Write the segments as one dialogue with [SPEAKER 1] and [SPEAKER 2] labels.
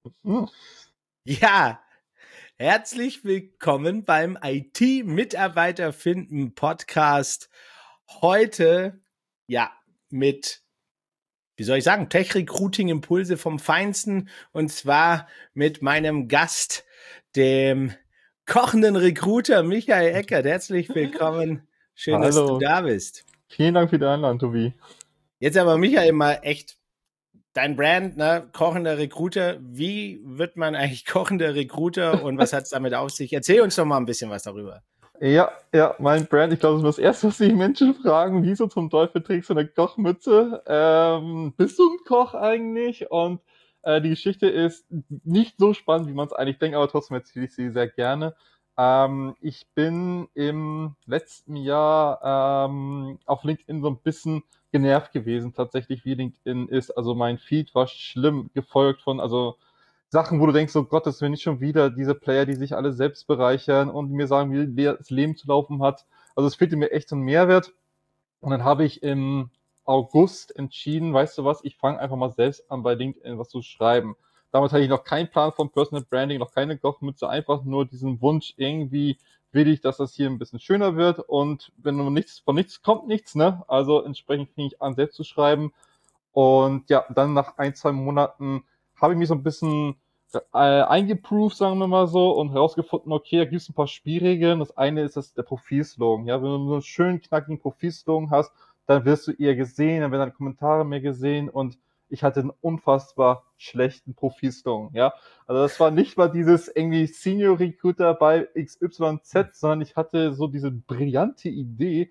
[SPEAKER 1] Hm.
[SPEAKER 2] Ja, herzlich willkommen beim IT-Mitarbeiter finden Podcast. Heute, ja, mit, wie soll ich sagen, Tech-Recruiting-Impulse vom Feinsten und zwar mit meinem Gast, dem kochenden Recruiter Michael Eckert. Herzlich willkommen. Schön, dass du
[SPEAKER 1] Hallo,
[SPEAKER 2] da bist.
[SPEAKER 1] vielen Dank für die Einladung, Tobi.
[SPEAKER 2] Jetzt aber, Michael, mal echt dein Brand, ne, kochender Recruiter. Wie wird man eigentlich kochender Recruiter und was hat es damit auf sich? Erzähl uns doch mal ein bisschen was darüber.
[SPEAKER 1] Ja, mein Brand, ich glaube, das ist das Erste, was sich Menschen fragen, wieso zum Teufel trägst du eine Kochmütze? Bist du ein Koch eigentlich? Und die Geschichte ist nicht so spannend, wie man es eigentlich denkt, aber trotzdem erzähle ich sie sehr gerne. Ich bin im letzten Jahr auf LinkedIn so ein bisschen genervt gewesen, tatsächlich, wie LinkedIn ist. Also mein Feed war schlimm gefolgt von, also Sachen, wo du denkst, oh Gott, das will nicht schon wieder diese Player, die sich alle selbst bereichern und mir sagen, wie das Leben zu laufen hat. Also es fehlte mir echt so ein Mehrwert. Und dann habe ich im August entschieden, weißt du was, ich fange einfach mal selbst an, bei LinkedIn was zu schreiben. Damals hatte ich noch keinen Plan von Personal Branding, noch keine Kochmütze, einfach nur diesen Wunsch, irgendwie will ich, dass das hier ein bisschen schöner wird. Und wenn nur nichts von nichts kommt nichts, ne? Also entsprechend fing ich an, selbst zu schreiben. Und ja, dann nach ein, zwei Monaten habe ich mich so ein bisschen eingeproved, sagen wir mal so, und herausgefunden, okay, da gibt es ein paar Spielregeln. Das eine ist der Profilslogan. Ja, wenn du so einen schönen, knackigen Profilslogan hast, dann wirst du eher gesehen, dann werden deine Kommentare mehr gesehen und ich hatte einen unfassbar schlechten Profilslogan, ja. Also das war nicht mal dieses irgendwie Senior Recruiter bei XYZ, sondern ich hatte so diese brillante Idee,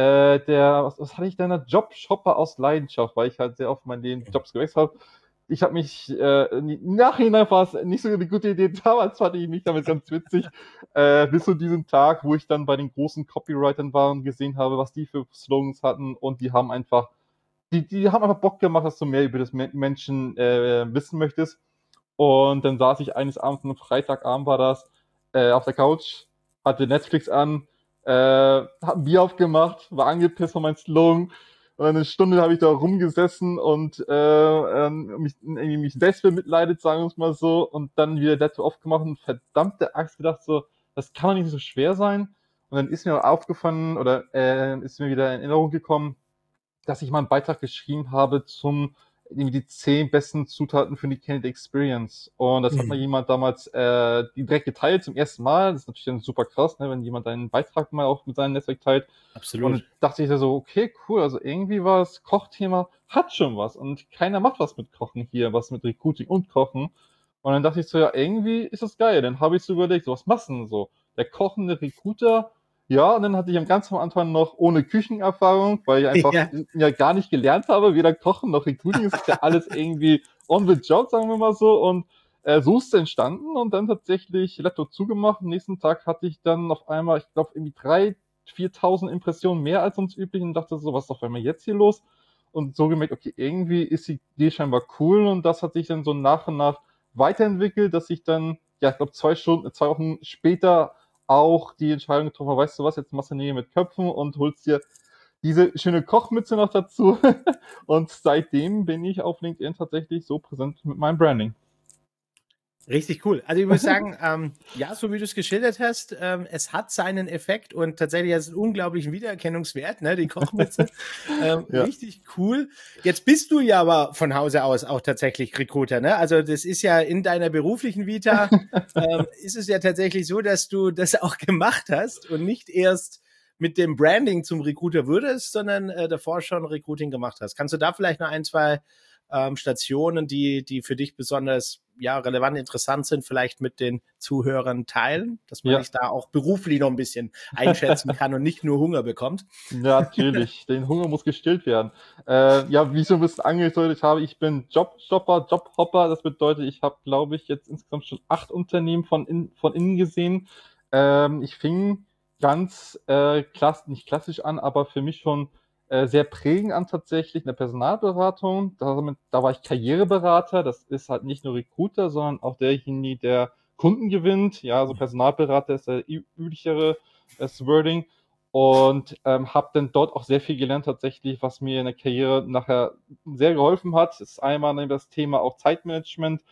[SPEAKER 1] was hatte ich denn, der Jobshopper aus Leidenschaft, weil ich halt sehr oft meine Jobs gewechselt habe. Ich habe mich, im Nachhinein war es nicht so eine gute Idee, damals fand ich mich damit ganz witzig, bis zu diesem Tag, wo ich dann bei den großen Copywritern war und gesehen habe, was die für Slogans hatten und die haben einfach Bock gemacht, dass du mehr über das Menschen wissen möchtest. Und dann saß ich eines Abends, am Freitagabend war das, auf der Couch, hatte Netflix an, hab ein Bier aufgemacht, war angepisst von meinem Slogan. Und eine Stunde habe ich da rumgesessen und mich selbst bemitleidet, sagen wir es mal so, und dann wieder Laptop aufgemacht und verdammte Axt gedacht so, das kann doch nicht so schwer sein. Und dann ist mir aufgefallen oder ist mir wieder in Erinnerung gekommen, dass ich mal einen Beitrag geschrieben habe zum irgendwie die 10 besten Zutaten für die Candidate Experience. Und das hat mal
[SPEAKER 2] Mhm.
[SPEAKER 1] jemand damals die direkt geteilt zum ersten Mal. Das ist natürlich dann super krass, ne, wenn jemand einen Beitrag mal auch mit seinem Netzwerk teilt. Und dann
[SPEAKER 2] Absolut.
[SPEAKER 1] dachte ich da so, okay, cool, also irgendwie war das Kochthema, hat schon was. Und keiner macht was mit Kochen hier, was mit Recruiting und Kochen. Und dann dachte ich so, ja, irgendwie ist das geil. Dann habe ich so überlegt, so, was machst du denn so? Der kochende Recruiter, ja, und dann hatte ich am ganz am Anfang noch ohne Küchenerfahrung, weil ich einfach
[SPEAKER 2] Ja.
[SPEAKER 1] ja gar nicht gelernt habe, weder Kochen noch Recruiting. Es ist ja alles irgendwie on the job, sagen wir mal so. Und so ist es entstanden und dann tatsächlich Laptop zugemacht. Am nächsten Tag hatte ich dann auf einmal, ich glaube, irgendwie 3.000, 4.000 Impressionen mehr als sonst üblich und dachte so, was ist auf einmal jetzt hier los? Und so gemerkt, okay, irgendwie ist die Idee scheinbar cool und das hat sich dann so nach und nach weiterentwickelt, dass ich dann, ja, ich glaube, 2 Wochen später auch die Entscheidung getroffen habe, weißt du was, jetzt machst du Nähe mit Köpfen und holst dir diese schöne Kochmütze noch dazu. Und seitdem bin ich auf LinkedIn tatsächlich so präsent mit meinem Branding.
[SPEAKER 2] Richtig cool. Also ich muss sagen, ja, so wie du es geschildert hast, es hat seinen Effekt und tatsächlich hat es einen unglaublichen Wiedererkennungswert, ne, die Kochmütze.
[SPEAKER 1] Ja.
[SPEAKER 2] Richtig cool. Jetzt bist du ja aber von Hause aus auch tatsächlich Recruiter, ne? Also das ist ja in deiner beruflichen Vita, ist es ja tatsächlich so, dass du das auch gemacht hast und nicht erst mit dem Branding zum Recruiter würdest, sondern davor schon Recruiting gemacht hast. Kannst du da vielleicht noch ein, zwei Stationen, die für dich besonders ja, relevant, interessant sind, vielleicht mit den Zuhörern teilen, dass man
[SPEAKER 1] Ja.
[SPEAKER 2] dich da auch beruflich noch ein bisschen einschätzen kann und nicht nur Hunger bekommt.
[SPEAKER 1] Natürlich, den Hunger muss gestillt werden. Ja, wie ich so ein bisschen angedeutet habe, ich bin Jobstopper, Jobhopper. Das bedeutet, ich habe, glaube ich, jetzt insgesamt schon 8 Unternehmen von innen gesehen. Ich fing ganz nicht klassisch an, aber für mich schon sehr prägend an tatsächlich in der Personalberatung. Da war ich Karriereberater. Das ist halt nicht nur Recruiter, sondern auch derjenige, der Kunden gewinnt. Ja, also Personalberater ist der üblichere Wording und habe dann dort auch sehr viel gelernt tatsächlich, was mir in der Karriere nachher sehr geholfen hat. Das ist einmal das Thema auch Zeitmanagement.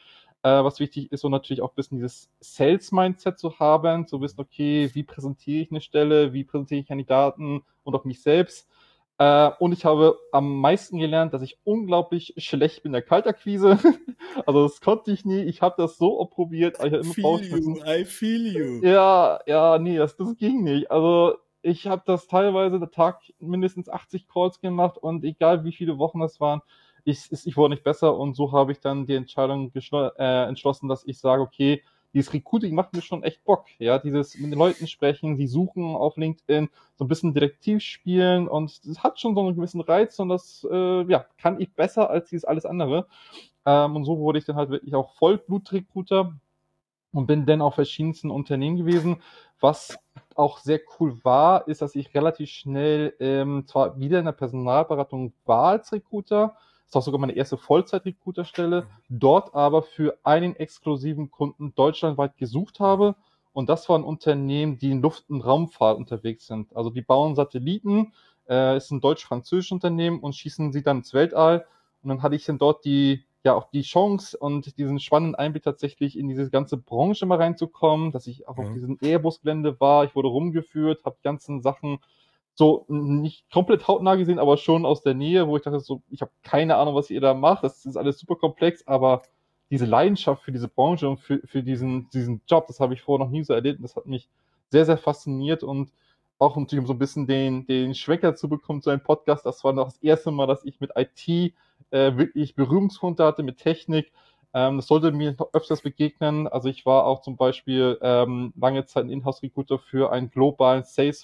[SPEAKER 1] was wichtig ist, und natürlich auch ein bisschen dieses Sales-Mindset zu haben, zu wissen, okay, wie präsentiere ich eine Stelle, wie präsentiere ich Kandidaten und auch mich selbst. Und ich habe am meisten gelernt, dass ich unglaublich schlecht bin in der Kaltakquise. Also das konnte ich nie. Ich habe das so oft probiert, aber ich habe immer
[SPEAKER 2] Feel
[SPEAKER 1] Bauchschmerzen.
[SPEAKER 2] you, I feel you.
[SPEAKER 1] Ja, nee, das ging nicht. Also ich habe das teilweise der Tag mindestens 80 Calls gemacht, und egal wie viele Wochen das waren, ich wurde nicht besser, und so habe ich dann die Entscheidung entschlossen, dass ich sage, okay, dieses Recruiting macht mir schon echt Bock. Ja, dieses mit den Leuten sprechen, die suchen auf LinkedIn, so ein bisschen Detektiv spielen, und das hat schon so einen gewissen Reiz, und das ja, kann ich besser als dieses alles andere. Und so wurde ich dann halt wirklich auch Vollblut-Recruiter und bin dann auf verschiedensten Unternehmen gewesen. Was auch sehr cool war, ist, dass ich relativ schnell zwar wieder in der Personalberatung war als Recruiter, das ist auch sogar meine erste Vollzeit-Recruiter-Stelle, dort aber für einen exklusiven Kunden deutschlandweit gesucht habe. Und das war ein Unternehmen, die in Luft- und Raumfahrt unterwegs sind. Also die bauen Satelliten, ist ein deutsch-französisches Unternehmen, und schießen sie dann ins Weltall. Und dann hatte ich dann dort ja auch die Chance und diesen spannenden Einblick tatsächlich in diese ganze Branche mal reinzukommen, dass ich auch auf
[SPEAKER 2] Mhm.
[SPEAKER 1] diesem Airbus-Gelände war. Ich wurde rumgeführt, habe die ganzen Sachen so nicht komplett hautnah gesehen, aber schon aus der Nähe, wo ich dachte so, ich habe keine Ahnung, was ihr da macht. Das ist alles super komplex, aber diese Leidenschaft für diese Branche und für diesen Job, das habe ich vorher noch nie so erlebt. Und das hat mich sehr, sehr fasziniert, und auch natürlich, um so ein bisschen den Schwecker zu bekommen zu einem Podcast. Das war noch das erste Mal, dass ich mit IT wirklich Berührungspunkte hatte, mit Technik. Das sollte mir noch öfters begegnen. Also ich war auch zum Beispiel lange Zeit ein Inhouse-Recruiter für einen globalen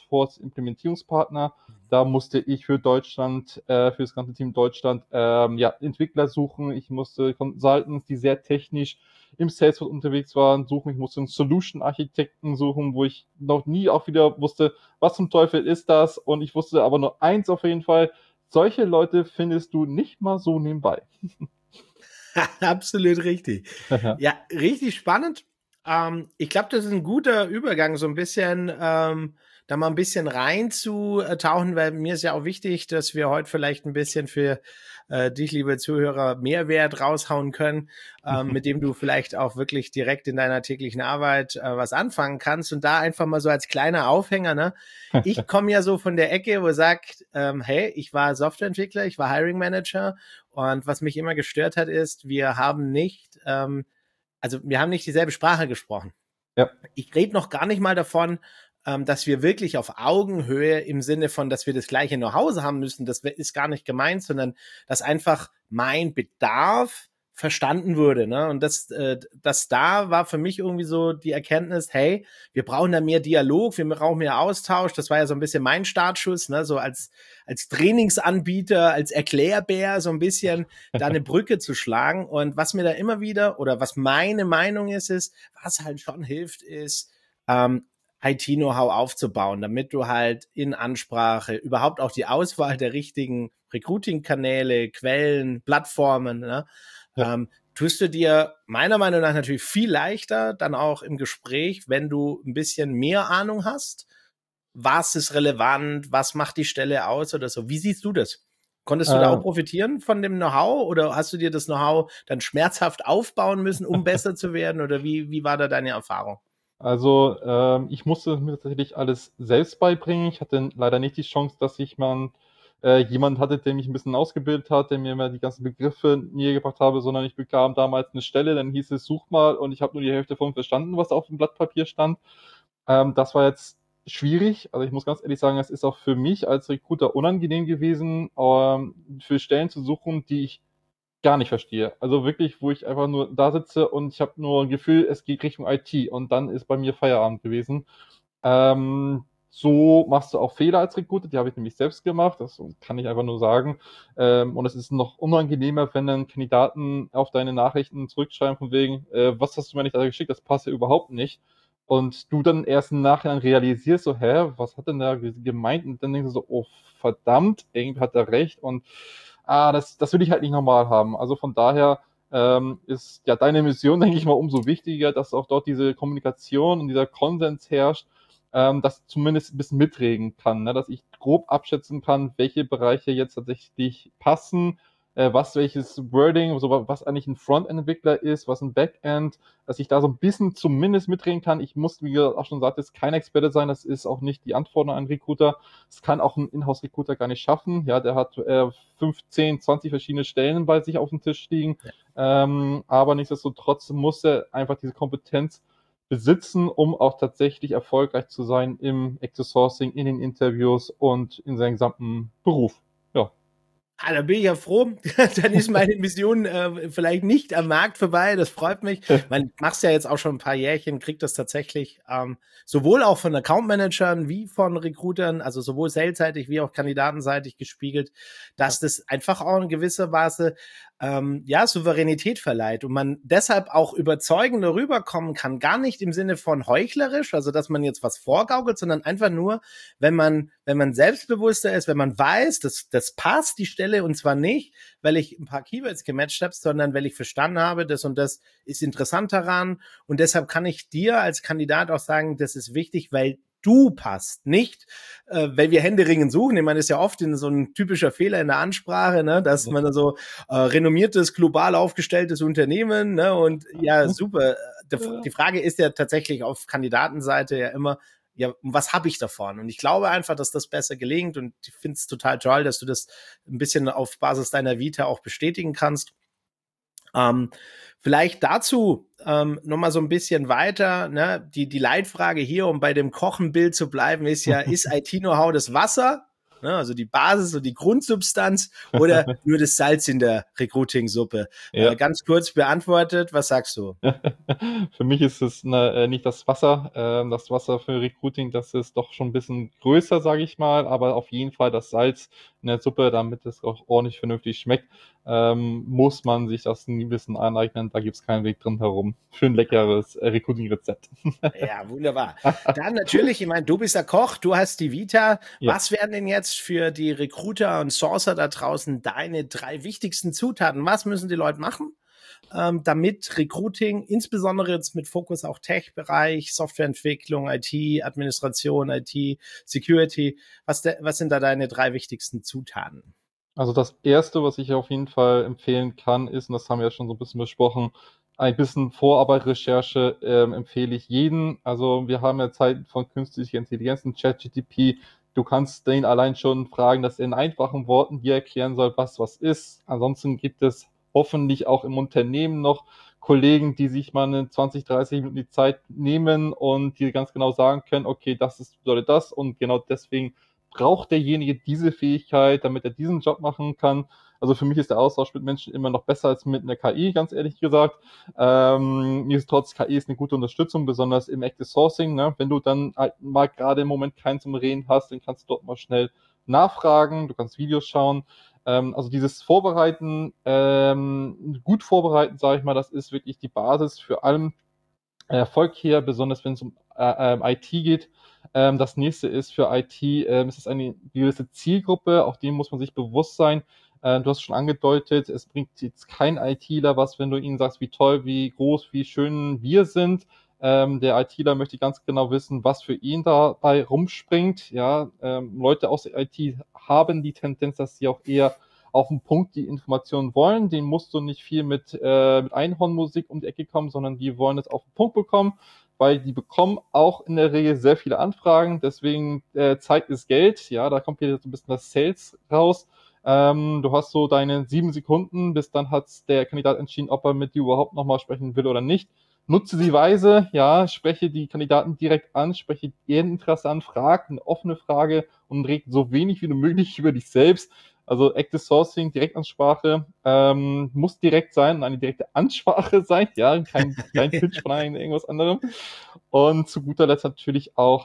[SPEAKER 1] Salesforce-Implementierungspartner. Da musste ich für Deutschland, für das ganze Team Deutschland, ja, Entwickler suchen. Ich musste Consultants, die sehr technisch im Salesforce unterwegs waren, suchen. Ich musste einen Solution-Architekten suchen, wo ich noch nie auch wieder wusste, was zum Teufel ist das? Und ich wusste aber nur eins auf jeden Fall: solche Leute findest du nicht mal so nebenbei.
[SPEAKER 2] Absolut richtig. Ja, richtig spannend. Ich glaube, das ist ein guter Übergang, so ein bisschen da mal ein bisschen reinzutauchen, weil mir ist ja auch wichtig, dass wir heute vielleicht ein bisschen für dich, liebe Zuhörer, Mehrwert raushauen können, mit dem du vielleicht auch wirklich direkt in deiner täglichen Arbeit was anfangen kannst. Und da einfach mal so als kleiner Aufhänger, ne? Ich komme ja so von der Ecke, wo sagt, hey, ich war Softwareentwickler, ich war Hiring Manager, und was mich immer gestört hat, ist, wir haben nicht dieselbe Sprache gesprochen.
[SPEAKER 1] Ja.
[SPEAKER 2] Ich rede noch gar nicht mal davon, dass wir wirklich auf Augenhöhe im Sinne von, dass wir das gleiche Know-how haben müssen, das ist gar nicht gemeint, sondern dass einfach mein Bedarf verstanden wurde, ne? Und das da war für mich irgendwie so die Erkenntnis, hey, wir brauchen da mehr Dialog, wir brauchen mehr Austausch. Das war ja so ein bisschen mein Startschuss, ne? So als Trainingsanbieter, als Erklärbär, so ein bisschen da eine Brücke zu schlagen. Und was mir da immer wieder, oder was meine Meinung ist, was halt schon hilft, ist, IT-Know-how aufzubauen, damit du halt in Ansprache überhaupt auch die Auswahl der richtigen Recruiting-Kanäle, Quellen, Plattformen, ne,
[SPEAKER 1] Ja.
[SPEAKER 2] tust du dir meiner Meinung nach natürlich viel leichter dann auch im Gespräch, wenn du ein bisschen mehr Ahnung hast. Was ist relevant? Was macht die Stelle aus oder so? Wie siehst du das? Konntest du da auch
[SPEAKER 1] Äh,
[SPEAKER 2] profitieren von dem Know-how, oder hast du dir das Know-how dann schmerzhaft aufbauen müssen, um besser zu werden? Oder wie war da deine Erfahrung?
[SPEAKER 1] also ich musste mir tatsächlich alles selbst beibringen. Ich hatte leider nicht die Chance, dass ich mal jemanden hatte, der mich ein bisschen ausgebildet hat, der mir immer die ganzen Begriffe näher gebracht habe, sondern ich bekam damals eine Stelle, dann hieß es, such mal, und ich habe nur die Hälfte davon verstanden, was auf dem Blatt Papier stand. Das war jetzt schwierig. Also ich muss ganz ehrlich sagen, es ist auch für mich als Recruiter unangenehm gewesen, für Stellen zu suchen, die ich gar nicht verstehe. Also wirklich, wo ich einfach nur da sitze und ich habe nur ein Gefühl, es geht Richtung IT, und dann ist bei mir Feierabend gewesen. So machst du auch Fehler als Recruiter, die habe ich nämlich selbst gemacht, das kann ich einfach nur sagen. Und es ist noch unangenehmer, wenn dann Kandidaten auf deine Nachrichten zurückschreiben von wegen, was hast du mir nicht da geschickt, das passt ja überhaupt nicht. Und du dann erst im Nachhinein realisierst, so, was hat denn da gemeint? Und dann denkst du so, oh verdammt, irgendwie hat er recht, und das will ich halt nicht normal haben. Also von daher ist ja deine Mission, denke ich mal, umso wichtiger, dass auch dort diese Kommunikation und dieser Konsens herrscht, dass zumindest ein bisschen mitreden kann, ne? Dass ich grob abschätzen kann, welche Bereiche jetzt tatsächlich passen, welches Wording, so was eigentlich ein Frontend-Entwickler ist, was ein Backend, dass ich da so ein bisschen zumindest mitreden kann. Ich muss, wie ihr auch schon sagt, jetzt kein Experte sein, das ist auch nicht die Anforderung an einen Recruiter. Das kann auch ein Inhouse-Recruiter gar nicht schaffen. Ja, der hat 15, 20 verschiedene Stellen bei sich auf dem Tisch liegen. Aber nichtsdestotrotz muss er einfach diese Kompetenz besitzen, um auch tatsächlich erfolgreich zu sein im Active Sourcing, in den Interviews und in seinem gesamten Beruf. Ja.
[SPEAKER 2] Ah, da bin ich ja froh. Dann ist meine Mission vielleicht nicht am Markt vorbei. Das freut mich. Man machst ja jetzt auch schon ein paar Jährchen, kriegt das tatsächlich sowohl auch von Account-Managern wie von Recruitern, also sowohl salesseitig wie auch kandidatenseitig gespiegelt, dass das einfach auch in gewisser Weise Souveränität verleiht und man deshalb auch überzeugender rüberkommen kann. Gar nicht im Sinne von heuchlerisch, also dass man jetzt was vorgaukelt, sondern einfach nur, wenn man selbstbewusster ist, wenn man weiß, das passt, die Stelle, und zwar nicht, weil ich ein paar Keywords gematcht habe, sondern weil ich verstanden habe, das und das ist interessant daran. Und deshalb kann ich dir als Kandidat auch sagen, das ist wichtig, weil du passt, nicht, weil wir händeringend suchen. Ich meine, das ist ja oft so ein typischer Fehler in der Ansprache, ne, dass man so renommiertes, global aufgestelltes Unternehmen, ne, und ja, super. Die Frage ist ja tatsächlich auf Kandidatenseite ja immer, ja, was habe ich davon? Und ich glaube einfach, dass das besser gelingt und ich finde es total toll, dass du das ein bisschen auf Basis deiner Vita auch bestätigen kannst. Vielleicht dazu nochmal so ein bisschen weiter, ne? Die Leitfrage hier, um bei dem Kochenbild zu bleiben, ist ja, ist IT-Know-how das Wasser? Ne? Also die Basis und die Grundsubstanz oder nur das Salz in der Recruiting-Suppe?
[SPEAKER 1] Ja.
[SPEAKER 2] Ganz kurz beantwortet, was sagst du?
[SPEAKER 1] Für mich ist es nicht das Wasser. Das Wasser für Recruiting, das ist doch schon ein bisschen größer, sage ich mal, aber auf jeden Fall das Salz in der Suppe, damit es auch ordentlich vernünftig schmeckt, muss man sich das ein bisschen aneignen. Da gibt es keinen Weg drin herum. Für ein leckeres Recruiting-Rezept.
[SPEAKER 2] Ja, wunderbar. Dann natürlich, ich meine, du bist der Koch, du hast die Vita.
[SPEAKER 1] Ja.
[SPEAKER 2] Was wären denn jetzt für die Recruiter und Sourcer da draußen deine 3 wichtigsten Zutaten? Was müssen die Leute machen, damit Recruiting, insbesondere jetzt mit Fokus auch Tech-Bereich, Softwareentwicklung, IT-Administration, IT-Security, was sind da deine 3 wichtigsten Zutaten?
[SPEAKER 1] Also das Erste, was ich auf jeden Fall empfehlen kann, ist, und das haben wir ja schon so ein bisschen besprochen, ein bisschen Vorarbeit, Recherche empfehle ich jedem. Also wir haben ja Zeiten von künstlicher Intelligenz und ChatGPT. Du kannst den allein schon fragen, dass er in einfachen Worten dir erklären soll, was ist. Ansonsten gibt es hoffentlich auch im Unternehmen noch Kollegen, die sich mal eine 20, 30 Minuten die Zeit nehmen und dir ganz genau sagen können, okay, das ist, bedeutet das und genau deswegen braucht derjenige diese Fähigkeit, damit er diesen Job machen kann. Also für mich ist der Austausch mit Menschen immer noch besser als mit einer KI, ganz ehrlich gesagt. Nichtsdestotrotz, KI ist eine gute Unterstützung, besonders im Active Sourcing. Ne? Wenn du dann halt mal gerade im Moment keinen zum Reden hast, dann kannst du dort mal schnell nachfragen, du kannst Videos schauen. Also dieses Vorbereiten, gut vorbereiten, sage ich mal, das ist wirklich die Basis für allen Erfolg hier, besonders wenn es um IT geht. Das nächste ist für IT, es ist eine gewisse Zielgruppe, auch dem muss man sich bewusst sein. Du hast schon angedeutet, es bringt jetzt kein ITler was, wenn du ihnen sagst, wie toll, wie groß, wie schön wir sind. Der ITler möchte ganz genau wissen, was für ihn dabei rumspringt. Ja, Leute aus der IT haben die Tendenz, dass sie auch eher auf den Punkt die Informationen wollen. Den musst du nicht viel mit Einhornmusik um die Ecke kommen, sondern die wollen es auf den Punkt bekommen, weil die bekommen auch in der Regel sehr viele Anfragen. Deswegen Zeit ist Geld. Ja, da kommt wieder so ein bisschen das Sales raus. Du hast so deine 7 Sekunden, bis dann hat der Kandidat entschieden, ob er mit dir überhaupt nochmal sprechen will oder nicht. Nutze sie weise, ja, spreche die Kandidaten direkt an, spreche ihr Interesse an, frag eine offene Frage und reg so wenig wie möglich über dich selbst. Also Active Sourcing, Direktansprache, muss direkt sein und eine direkte Ansprache sein, ja, kein Pitch von irgendwas anderem. Und zu guter Letzt natürlich auch,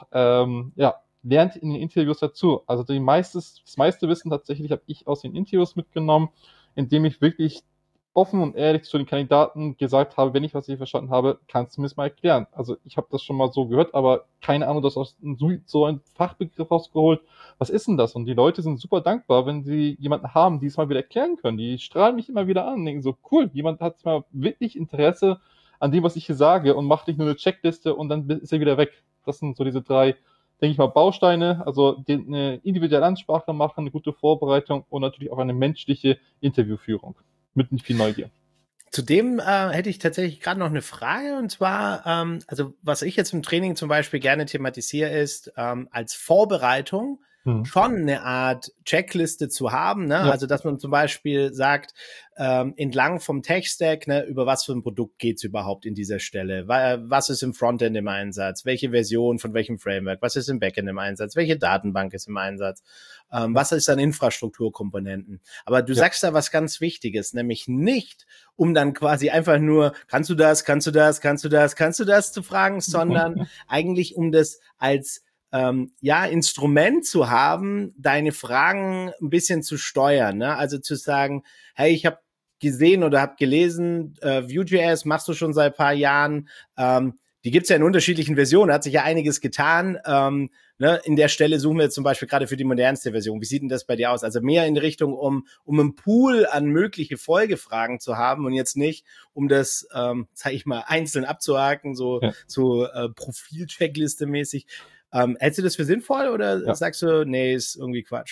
[SPEAKER 1] lernt in den Interviews dazu. Also das meiste Wissen tatsächlich habe ich aus den Interviews mitgenommen, indem ich wirklich offen und ehrlich zu den Kandidaten gesagt habe, wenn ich was nicht verstanden habe, kannst du mir das mal erklären. Also ich habe das schon mal so gehört, aber keine Ahnung, das aus so ein Fachbegriff rausgeholt. Was ist denn das? Und die Leute sind super dankbar, wenn sie jemanden haben, die es mal wieder erklären können. Die strahlen mich immer wieder an und denken so, cool, jemand hat mal wirklich Interesse an dem, was ich hier sage und macht nicht nur eine Checkliste und dann ist er wieder weg. Das sind so diese 3 denke ich mal, Bausteine, also eine individuelle Ansprache machen, eine gute Vorbereitung und natürlich auch eine menschliche Interviewführung mit viel Neugier.
[SPEAKER 2] Zudem hätte ich tatsächlich gerade noch eine Frage, und zwar, also was ich jetzt im Training zum Beispiel gerne thematisiere, ist als Vorbereitung schon eine Art Checkliste zu haben, ne?
[SPEAKER 1] Ja.
[SPEAKER 2] Also dass man zum Beispiel sagt, entlang vom Tech-Stack, ne, über was für ein Produkt geht's überhaupt in dieser Stelle? Was ist im Frontend im Einsatz? Welche Version von welchem Framework? Was ist im Backend im Einsatz? Welche Datenbank ist im Einsatz? Was ist an Infrastrukturkomponenten? Aber du sagst da was ganz Wichtiges, nämlich nicht, um dann quasi einfach nur, kannst du das, kannst du das, kannst du das, kannst du das zu fragen, sondern eigentlich um das als Instrument zu haben, deine Fragen ein bisschen zu steuern. Ne? Also zu sagen, hey, ich habe gesehen oder habe gelesen, Vue.js machst du schon seit ein paar Jahren. Die gibt's ja in unterschiedlichen Versionen, hat sich ja einiges getan. Ne? In der Stelle suchen wir jetzt zum Beispiel gerade für die modernste Version. Wie sieht denn das bei dir aus? Also mehr in Richtung, um einen Pool an mögliche Folgefragen zu haben und jetzt nicht, um das, sag ich mal, einzeln abzuhaken, so Profil-Checkliste mäßig. Hältst du das für sinnvoll oder sagst du, nee, ist irgendwie Quatsch?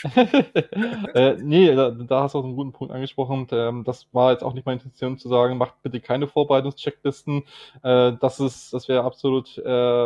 [SPEAKER 1] Nee, da hast du auch einen guten Punkt angesprochen. Und, das war jetzt auch nicht meine Intention zu sagen, macht bitte keine Vorbereitungschecklisten. Das wäre absolut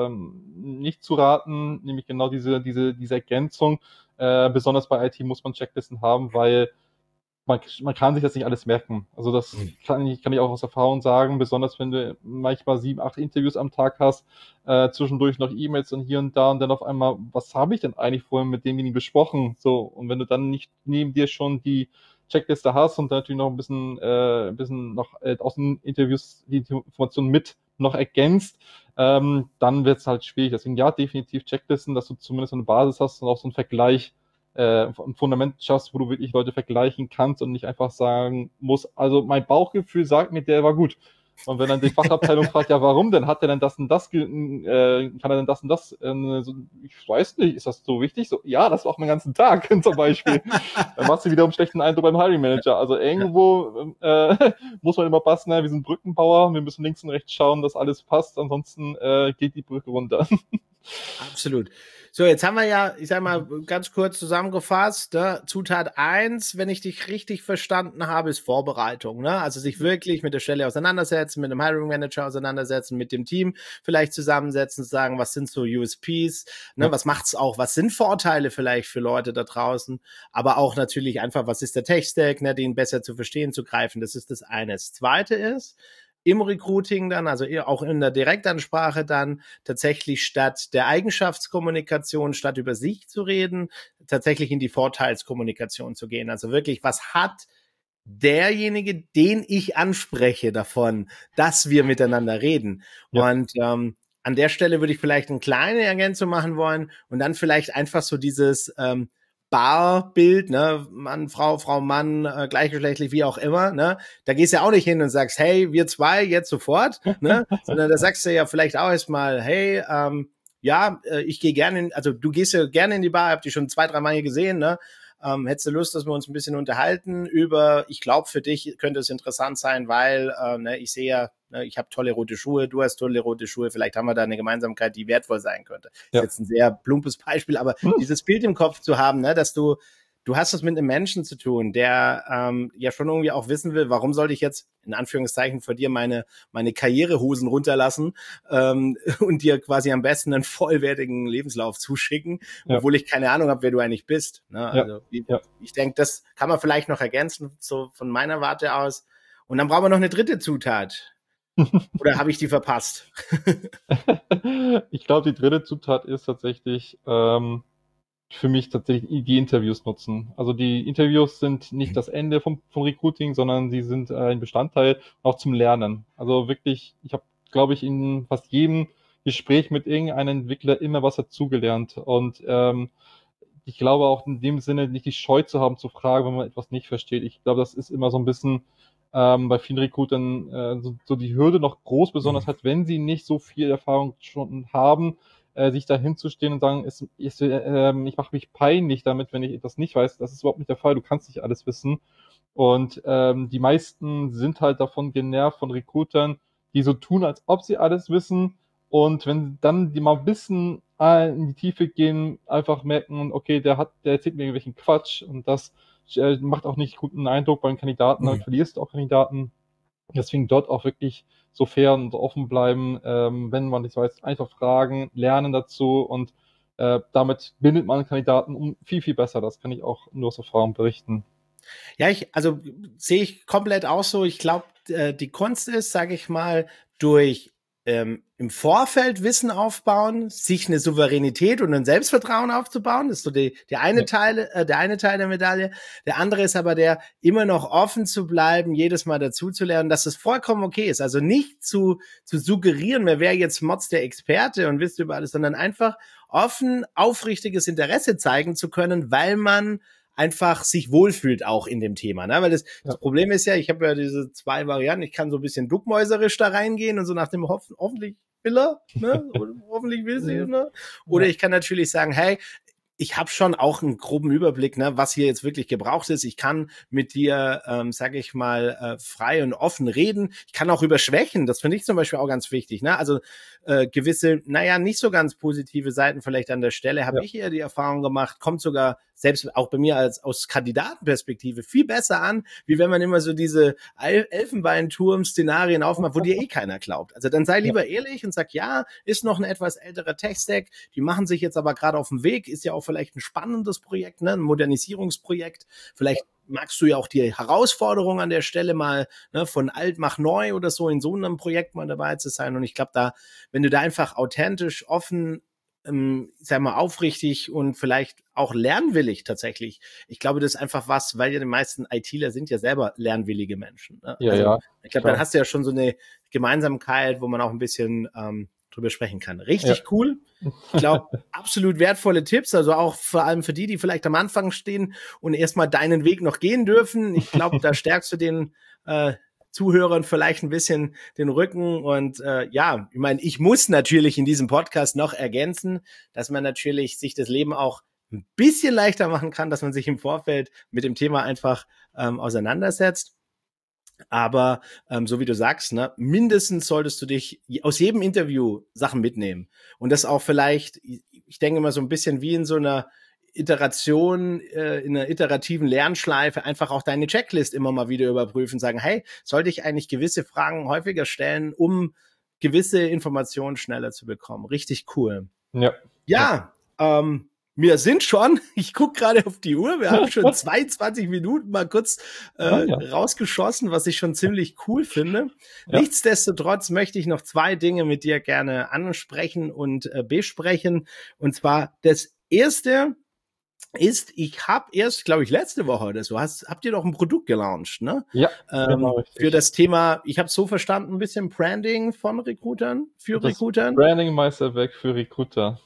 [SPEAKER 1] nicht zu raten, nämlich genau diese Ergänzung. Besonders bei IT muss man Checklisten haben, weil man kann sich das nicht alles merken. Also das kann ich auch aus Erfahrung sagen, besonders wenn du manchmal 7, 8 Interviews am Tag hast, zwischendurch noch E-Mails und hier und da und dann auf einmal, was habe ich denn eigentlich vorhin mit demjenigen besprochen? So, und wenn du dann nicht neben dir schon die Checkliste hast und natürlich noch ein bisschen noch aus den Interviews die Informationen mit noch ergänzt, dann wird es halt schwierig. Deswegen ja, definitiv Checklisten, dass du zumindest eine Basis hast und auch so einen Vergleich ein Fundament schaffst, wo du wirklich Leute vergleichen kannst und nicht einfach sagen musst, also mein Bauchgefühl sagt mir, der war gut. Und wenn dann die Fachabteilung fragt, ja, warum denn? Hat er denn das und das, kann er denn das und das? So, ich weiß nicht, ist das so wichtig? So, ja, das war auch meinen ganzen Tag zum Beispiel. Dann machst du wieder einen schlechten Eindruck beim Hiring Manager. Also irgendwo muss man immer passen, wir sind Brückenbauer, wir müssen links und rechts schauen, dass alles passt, ansonsten geht die Brücke runter.
[SPEAKER 2] Absolut. So, jetzt haben wir ja, ich sag mal, ganz kurz zusammengefasst, ne? Zutat 1, wenn ich dich richtig verstanden habe, ist Vorbereitung. Ne? Also sich wirklich mit der Stelle auseinandersetzen, mit dem Hiring Manager auseinandersetzen, mit dem Team vielleicht zusammensetzen, sagen, was sind so USPs, ne? Was macht's auch, was sind Vorteile vielleicht für Leute da draußen, aber auch natürlich einfach, was ist der Tech-Stack, ne? Den besser zu verstehen, zu greifen, das ist das eine. Das zweite ist, im Recruiting dann, also auch in der Direktansprache dann tatsächlich statt der Eigenschaftskommunikation, statt über sich zu reden, tatsächlich in die Vorteilskommunikation zu gehen. Also wirklich, was hat derjenige, den ich anspreche, davon, dass wir miteinander reden? Ja. Und an der Stelle würde ich vielleicht eine kleine Ergänzung machen wollen und dann vielleicht einfach so dieses Barbild, ne, Mann, Frau, Mann, gleichgeschlechtlich, wie auch immer, ne, da gehst du ja auch nicht hin und sagst, hey, wir zwei jetzt sofort, ne, sondern da sagst du ja vielleicht auch erstmal, hey, ich gehe gerne also du gehst ja gerne in die Bar, habt ihr schon 2, 3 Mal hier gesehen, ne, hättest du Lust, dass wir uns ein bisschen unterhalten über, ich glaube, für dich könnte es interessant sein, weil ich sehe ja, ich habe tolle rote Schuhe, du hast tolle rote Schuhe, vielleicht haben wir da eine Gemeinsamkeit, die wertvoll sein könnte. Ja. Ist jetzt ein sehr plumpes Beispiel, aber dieses Bild im Kopf zu haben, ne, dass du hast es mit einem Menschen zu tun, der ja schon irgendwie auch wissen will, warum sollte ich jetzt in Anführungszeichen vor dir meine Karrierehosen runterlassen und dir quasi am besten einen vollwertigen Lebenslauf zuschicken, obwohl ich keine Ahnung habe, wer du eigentlich bist. Ne? Also ich denke, das kann man vielleicht noch ergänzen, so von meiner Warte aus. Und dann brauchen wir noch eine dritte Zutat. Oder habe ich die verpasst?
[SPEAKER 1] Ich glaube, die dritte Zutat ist tatsächlich für mich tatsächlich die Interviews nutzen. Also die Interviews sind nicht das Ende vom Recruiting, sondern sie sind ein Bestandteil auch zum Lernen. Also wirklich, ich habe, glaube ich, in fast jedem Gespräch mit irgendeinem Entwickler immer was dazugelernt. Und ich glaube auch in dem Sinne nicht die Scheu zu haben, zu fragen, wenn man etwas nicht versteht. Ich glaube, das ist immer so ein bisschen bei vielen Recruitern so die Hürde noch groß, besonders halt, wenn sie nicht so viel Erfahrung schon haben, sich da hinzustehen und sagen, ich mache mich peinlich damit, wenn ich etwas nicht weiß. Das ist überhaupt nicht der Fall. Du kannst nicht alles wissen. Und die meisten sind halt davon genervt von Recruitern, die so tun, als ob sie alles wissen. Und wenn dann die mal ein bisschen in die Tiefe gehen, einfach merken, okay, der erzählt mir irgendwelchen Quatsch und das macht auch nicht guten Eindruck bei den Kandidaten, damit verlierst du auch Kandidaten. Deswegen dort auch wirklich so fair und so offen bleiben, wenn man nicht weiß, einfach fragen, lernen dazu und damit bindet man Kandidaten viel, viel besser. Das kann ich auch nur aus Erfahrung berichten.
[SPEAKER 2] Ja, also sehe ich komplett auch so. Ich glaube, die Kunst ist, sage ich mal, durch im Vorfeld Wissen aufbauen, sich eine Souveränität und ein Selbstvertrauen aufzubauen. Das ist so der eine Teil der Medaille. Der andere ist aber der, immer noch offen zu bleiben, jedes Mal dazuzulernen, dass es vollkommen okay ist. Also nicht zu suggerieren, wer wäre jetzt Mods der Experte und wisst über alles, sondern einfach offen, aufrichtiges Interesse zeigen zu können, weil man einfach sich wohlfühlt auch in dem Thema, ne? Weil das Problem ist ja, ich habe ja diese zwei Varianten, ich kann so ein bisschen duckmäuserisch da reingehen und so nach dem hoffentlich will er, ne? Oder hoffentlich will sie, ne? Oder ich kann natürlich sagen, hey, ich habe schon auch einen groben Überblick, ne, was hier jetzt wirklich gebraucht ist. Ich kann mit dir, sage ich mal, frei und offen reden. Ich kann auch über Schwächen, das finde ich zum Beispiel auch ganz wichtig. Ne? Also gewisse, nicht so ganz positive Seiten vielleicht an der Stelle habe ich eher die Erfahrung gemacht, kommt sogar selbst auch bei mir aus Kandidatenperspektive viel besser an, wie wenn man immer so diese Elfenbeinturm-Szenarien aufmacht, wo dir keiner glaubt. Also dann sei lieber ehrlich und sag, ja, ist noch ein etwas älterer Tech-Stack, die machen sich jetzt aber gerade auf den Weg, ist ja auch vielleicht ein spannendes Projekt, ne, ein Modernisierungsprojekt, vielleicht magst du ja auch die Herausforderung an der Stelle mal, ne, von alt mach neu oder so in so einem Projekt mal dabei zu sein. Und ich glaube, wenn du da einfach authentisch, offen, sag mal, aufrichtig und vielleicht auch lernwillig tatsächlich. Ich glaube, das ist einfach was, weil ja die meisten ITler sind ja selber lernwillige Menschen. Ne? Ich glaube, dann hast du ja schon so eine Gemeinsamkeit, wo man auch ein bisschen drüber sprechen kann. Richtig cool. Ich glaube, absolut wertvolle Tipps, also auch vor allem für die vielleicht am Anfang stehen und erstmal deinen Weg noch gehen dürfen. Ich glaube, da stärkst du den Zuhörern vielleicht ein bisschen den Rücken und ich meine, ich muss natürlich in diesem Podcast noch ergänzen, dass man natürlich sich das Leben auch ein bisschen leichter machen kann, dass man sich im Vorfeld mit dem Thema einfach auseinandersetzt. Aber so wie du sagst, ne, mindestens solltest du dich aus jedem Interview Sachen mitnehmen. Und das auch vielleicht, ich denke mal so ein bisschen wie in so einer Iteration, in einer iterativen Lernschleife einfach auch deine Checklist immer mal wieder überprüfen, sagen, hey, sollte ich eigentlich gewisse Fragen häufiger stellen, um gewisse Informationen schneller zu bekommen? Richtig cool. Ja, wir sind schon, ich gucke gerade auf die Uhr, wir haben schon 22 Minuten mal kurz rausgeschossen, was ich schon ziemlich cool finde. Nichtsdestotrotz möchte ich noch zwei Dinge mit dir gerne ansprechen und besprechen. Und zwar das erste ist, ich habe erst, glaube ich, letzte Woche oder so, habt ihr doch ein Produkt gelauncht, ne?
[SPEAKER 1] Genau,
[SPEAKER 2] für das Thema, ich habe es so verstanden, ein bisschen Branding von Recruitern, für Recruitern.
[SPEAKER 1] Branding Meisterwerk für Recruiter.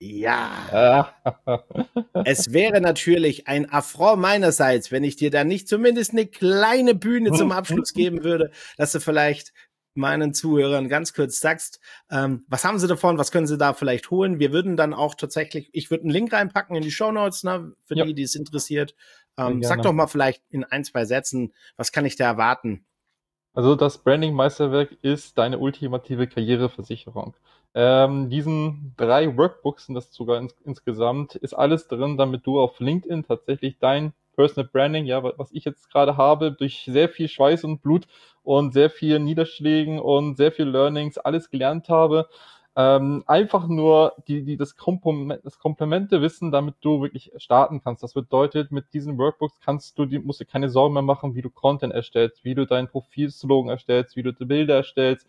[SPEAKER 2] Ja. Es wäre natürlich ein Affront meinerseits, wenn ich dir da nicht zumindest eine kleine Bühne zum Abschluss geben würde, dass du vielleicht meinen Zuhörern ganz kurz sagst, was haben sie davon, was können sie da vielleicht holen. Wir würden dann auch tatsächlich, ich würde einen Link reinpacken in die Shownotes, ne, für die es interessiert. Sag doch mal vielleicht in 1-2 Sätzen, was kann ich da erwarten?
[SPEAKER 1] Also das Branding Meisterwerk ist deine ultimative Karriereversicherung. Diesen 3 Workbooks sind das sogar insgesamt, ist alles drin, damit du auf LinkedIn tatsächlich dein Personal Branding, was ich jetzt gerade habe, durch sehr viel Schweiß und Blut und sehr viel Niederschlägen und sehr viel Learnings alles gelernt habe. Einfach nur das komplemente Wissen, damit du wirklich starten kannst. Das bedeutet, mit diesen Workbooks musst du keine Sorgen mehr machen, wie du Content erstellst, wie du deinen Profilslogan erstellst, wie du die Bilder erstellst.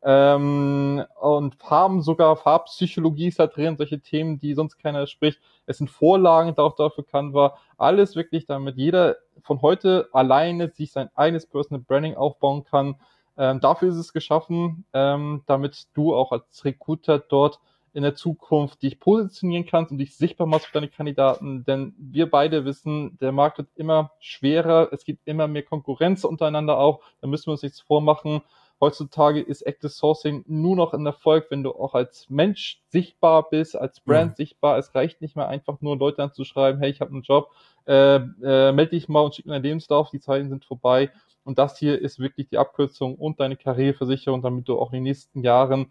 [SPEAKER 1] Und Farbpsychologie ist da drin, solche Themen, die sonst keiner spricht. Es sind Vorlagen auch dafür Canva. Alles wirklich, damit jeder von heute alleine sich sein eigenes Personal Branding aufbauen kann. Dafür ist es geschaffen, damit du auch als Recruiter dort in der Zukunft dich positionieren kannst und dich sichtbar machst für deine Kandidaten, denn wir beide wissen, der Markt wird immer schwerer, es gibt immer mehr Konkurrenz untereinander auch, da müssen wir uns nichts vormachen. Heutzutage ist Active Sourcing nur noch ein Erfolg, wenn du auch als Mensch sichtbar bist, als Brand sichtbar. Es reicht nicht mehr einfach nur Leute anzuschreiben, hey, ich habe einen Job, melde dich mal und schick mir deinen Lebenslauf, die Zeiten sind vorbei. Und das hier ist wirklich die Abkürzung und deine Karriereversicherung, damit du auch in den nächsten Jahren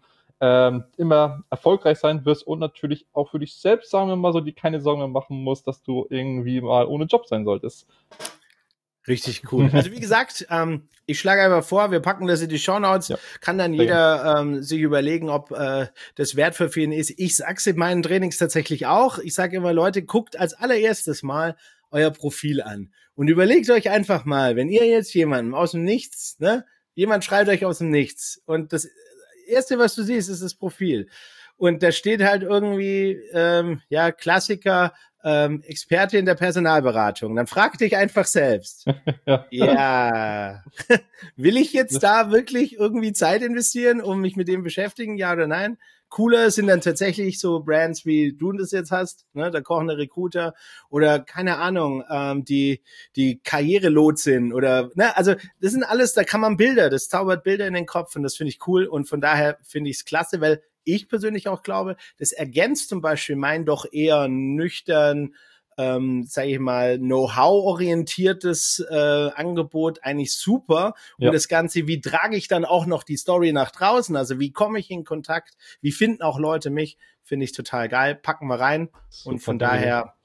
[SPEAKER 1] immer erfolgreich sein wirst und natürlich auch für dich selbst, sagen wir mal so, die keine Sorgen mehr machen musst, dass du irgendwie mal ohne Job sein solltest.
[SPEAKER 2] Richtig cool. Also wie gesagt, ich schlage einfach vor, wir packen das in die Shownotes,
[SPEAKER 1] Ja,
[SPEAKER 2] kann dann jeder sich überlegen, ob das wertvoll für ihn ist. Ich sag's in meinen Trainings tatsächlich auch. Ich sage immer, Leute, guckt als allererstes mal euer Profil an und überlegt euch einfach mal, wenn ihr jetzt jemanden aus dem Nichts, ne, jemand schreibt euch aus dem Nichts und das Erste, was du siehst, ist das Profil. Und da steht halt irgendwie, ja, Klassiker, Experte in der Personalberatung. Dann frag dich einfach selbst.
[SPEAKER 1] ja.
[SPEAKER 2] Ja, will ich jetzt da wirklich irgendwie Zeit investieren, um mich mit dem beschäftigen, ja oder nein? Cooler sind dann tatsächlich so Brands, wie du das jetzt hast, ne, der kochende Recruiter oder keine Ahnung, die Karrierelotsin oder, ne, also das sind alles, da kann man Bilder, das zaubert Bilder in den Kopf und das finde ich cool und von daher finde ich es klasse, weil ich persönlich auch glaube, das ergänzt zum Beispiel mein doch eher nüchtern, sage ich mal, Know-how-orientiertes Angebot eigentlich super. Und
[SPEAKER 1] Ja.
[SPEAKER 2] das Ganze, wie trage ich dann auch noch die Story nach draußen? Also wie komme ich in Kontakt? Wie finden auch Leute mich? Finde ich total geil. Packen wir rein.
[SPEAKER 1] Super,
[SPEAKER 2] Und von daher,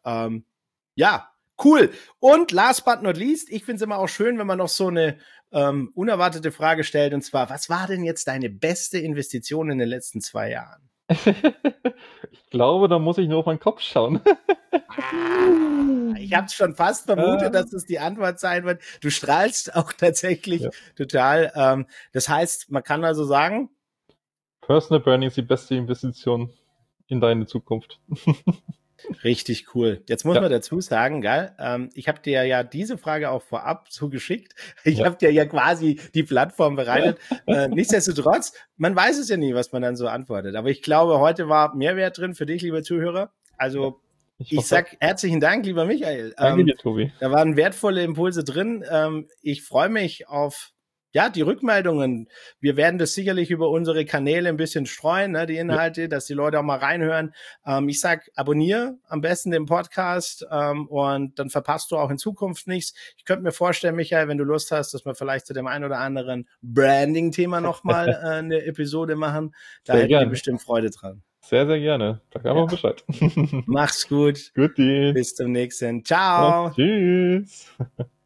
[SPEAKER 2] ja, cool. Und last but not least, ich finde es immer auch schön, wenn man noch so eine unerwartete Frage stellt. Und zwar, was war denn jetzt deine beste Investition in den letzten 2 Jahren?
[SPEAKER 1] Ich glaube, da muss ich nur auf meinen Kopf schauen.
[SPEAKER 2] Ich habe es schon fast vermutet, dass das die Antwort sein wird. Du strahlst auch tatsächlich total. Das heißt, man kann also sagen,
[SPEAKER 1] Personal Branding ist die beste Investition in deine Zukunft.
[SPEAKER 2] richtig cool. Jetzt muss man dazu sagen, geil, ich habe dir ja diese Frage auch vorab zugeschickt. Ich habe dir ja quasi die Plattform bereitet. Nichtsdestotrotz, man weiß es ja nie, was man dann so antwortet. Aber ich glaube, heute war Mehrwert drin für dich, lieber Zuhörer. Also ich sag herzlichen Dank, lieber Michael.
[SPEAKER 1] Danke dir, Tobi.
[SPEAKER 2] Da waren wertvolle Impulse drin. Ich freue mich auf die Rückmeldungen. Wir werden das sicherlich über unsere Kanäle ein bisschen streuen, ne, die Inhalte, dass die Leute auch mal reinhören. Ich sag, abonniere am besten den Podcast und dann verpasst du auch in Zukunft nichts. Ich könnte mir vorstellen, Michael, wenn du Lust hast, dass wir vielleicht zu dem einen oder anderen Branding-Thema nochmal eine Episode machen. Da hätten wir bestimmt Freude dran.
[SPEAKER 1] Sehr, sehr gerne. Sag einfach Bescheid.
[SPEAKER 2] Mach's gut.
[SPEAKER 1] Guti.
[SPEAKER 2] Bis zum nächsten. Ciao.
[SPEAKER 1] Tschüss.